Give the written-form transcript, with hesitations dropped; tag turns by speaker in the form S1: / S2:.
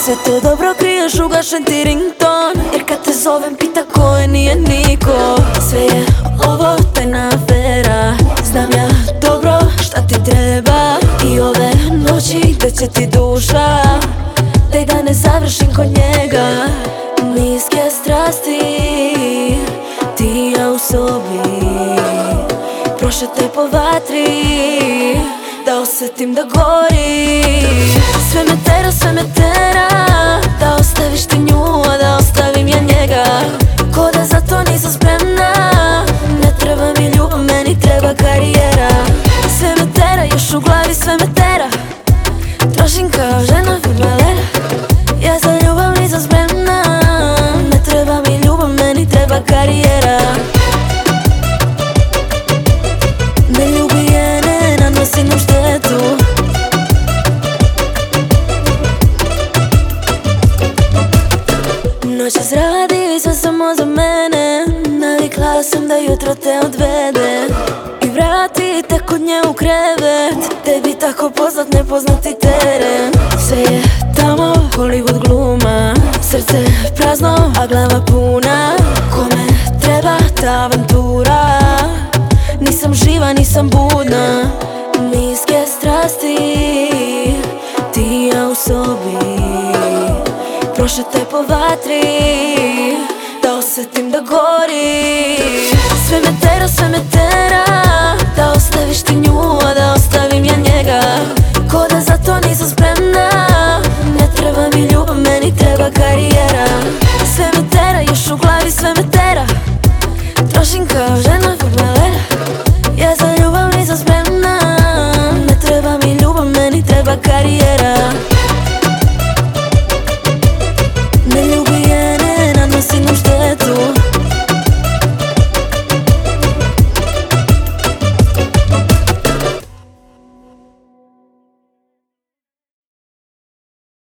S1: Sve to dobro kriješ, ugašen ti rington, jer kad te zovem pita ko je, nije niko. Sve je ovo tajna afera, znam ja dobro šta ti treba. I ove noći da će ti duša, daj da ne završim kod njega. Niske strasti, ti i ja u sobi, prošete po vatri, da osjetim da gori. Sve me tera, da ostaviš ti nju, a da ostavim ja njega. Ko da za to nisam spremna, ne treba mi ljubav, meni treba karijera. Sve me tera, još u glavi sve me tera, trošim kao žena fudbalera. Ja za ljubav nisam spremna, ne treba mi ljubav, meni treba karijera. Ne ljubi je, ne nanosi nam štetu. Noćas radi sve samo za mene, navikla sam da jutro te odvede i vrati te kod nje u krevet. Tebi tako poznat nepoznati teren. Sve je tamo, Hollywood gluma, srce prazno, a glava puna. Kome treba ta avantura, nisam živa, nisam budna. Niske strasti, ti i ja u sobi, prošete po vatri, da osjetim da gori. Sve me tera, da ostaviš ti nju, a da ostavim ja njega. Ko da za to nisam spremna, ne treba mi ljubav, meni treba karijera. Sve me tera, još u glavi sve me tera, trošim kao žena.